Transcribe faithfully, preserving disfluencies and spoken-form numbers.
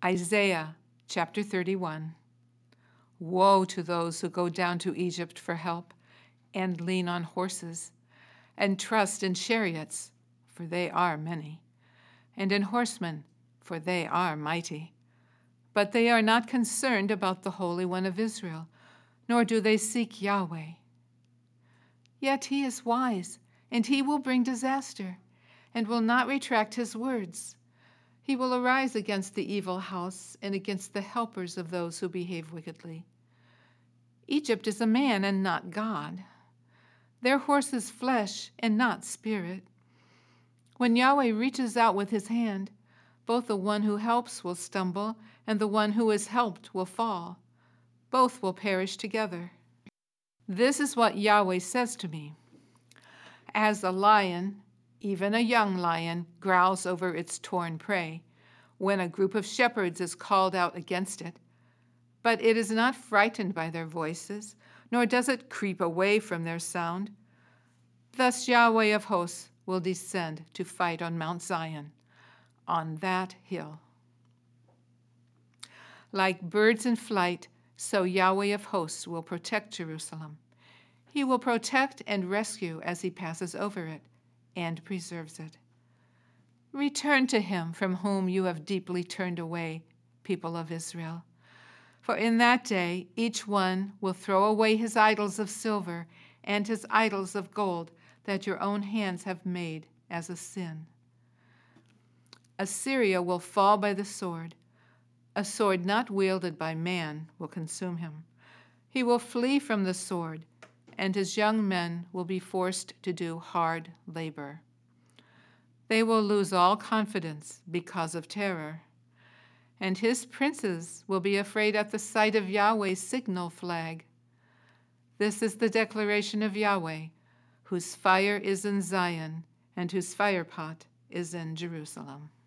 Isaiah chapter thirty-one. Woe to those who go down to Egypt for help, and lean on horses, and trust in chariots, for they are many, and in horsemen, for they are mighty. But they are not concerned about the Holy One of Israel, nor do they seek Yahweh. Yet he is wise, and he will bring disaster, and will not retract his words. He will arise against the evil house and against the helpers of those who behave wickedly. Egypt is a man and not God. Their horse is flesh and not spirit. When Yahweh reaches out with his hand, both the one who helps will stumble and the one who is helped will fall. Both will perish together. This is what Yahweh says to me. As a lion, even a young lion, growls over its torn prey, when a group of shepherds is called out against it, but it is not frightened by their voices, nor does it creep away from their sound. Thus Yahweh of hosts will descend to fight on Mount Zion, on that hill. Like birds in flight, so Yahweh of hosts will protect Jerusalem. He will protect and rescue as he passes over it and preserves it. Return to him from whom you have deeply turned away, people of Israel. For in that day each one will throw away his idols of silver and his idols of gold that your own hands have made as a sin. Assyria will fall by the sword. A sword not wielded by man will consume him. He will flee from the sword, and his young men will be forced to do hard labor. They will lose all confidence because of terror, and his princes will be afraid at the sight of Yahweh's signal flag. This is the declaration of Yahweh, whose fire is in Zion and whose firepot is in Jerusalem.